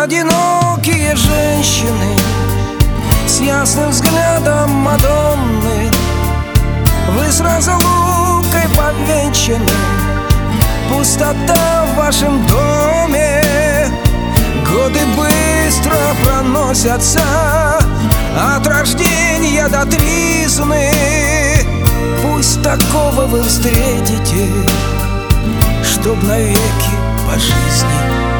Одинокие женщины с ясным взглядом Мадонны, вы с разлукой повенчаны, пустота в вашем доме. Годы быстро проносятся от рождения до тризны. Пусть такого вы встретите, чтоб навеки по жизни